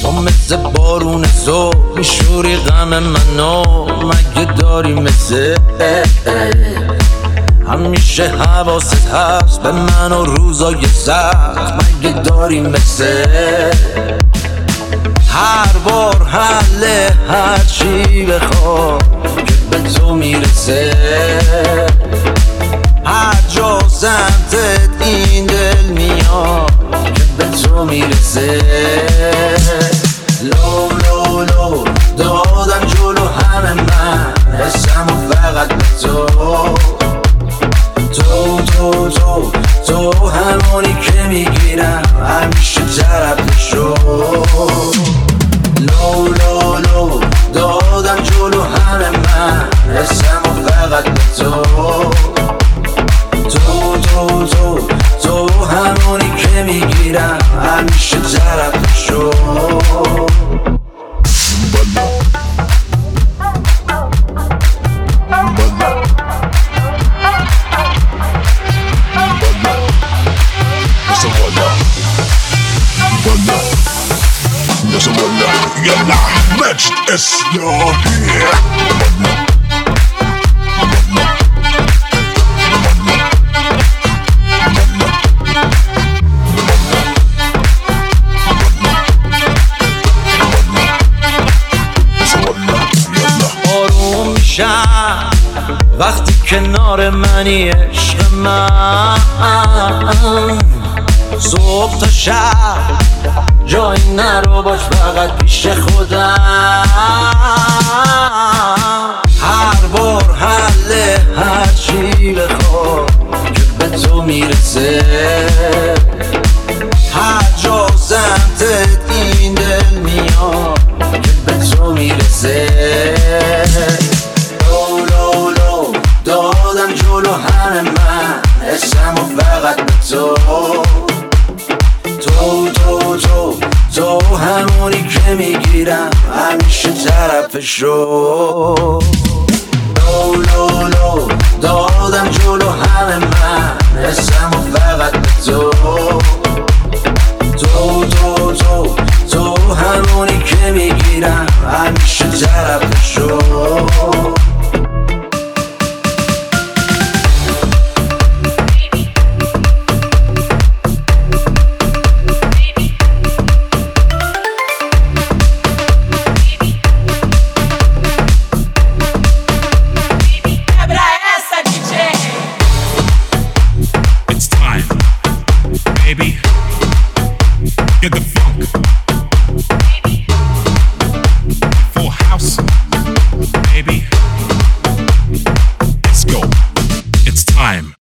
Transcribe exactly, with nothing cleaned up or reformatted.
تو مثل بارون زو میشوری غم منو، مگه داری مثل همیشه حواست هست به من و روزای سخت، مگه داری مثل هر بار حل هر چی بخواد که به تو میرسه، هر جا سمتت این دل میاد که به تو میرسه. لو لو لو دادم جلو همه من حسم و فقط به تو، تو تو تو تو همونی که میگیرم همیشه طرفشو. لو لو لو دادم جلو همه من حسم و فقط به تو، تو تو تو تو همونی که میگیرم همیشه طرفشو. يلا مجد اسياهي آروم میشم وقتی کنار منی عشق من، صبح تا شب جایی نرو باش فقط پیش خودم، هر بار حل هر چی بخواد که به تو میرسه، هر جا سمتت این دل میاد که به تو میرسه. لو لو لو دادم جلو همه من حسم و فقط به تو، تو تو تو تو همونی که میگیرم همیشه طرفشو. لو لو لو دادم جلو همه من حسم و فقط به تو، تو تو تو تو همونی که میگیرم همیشه طرفشو. Get the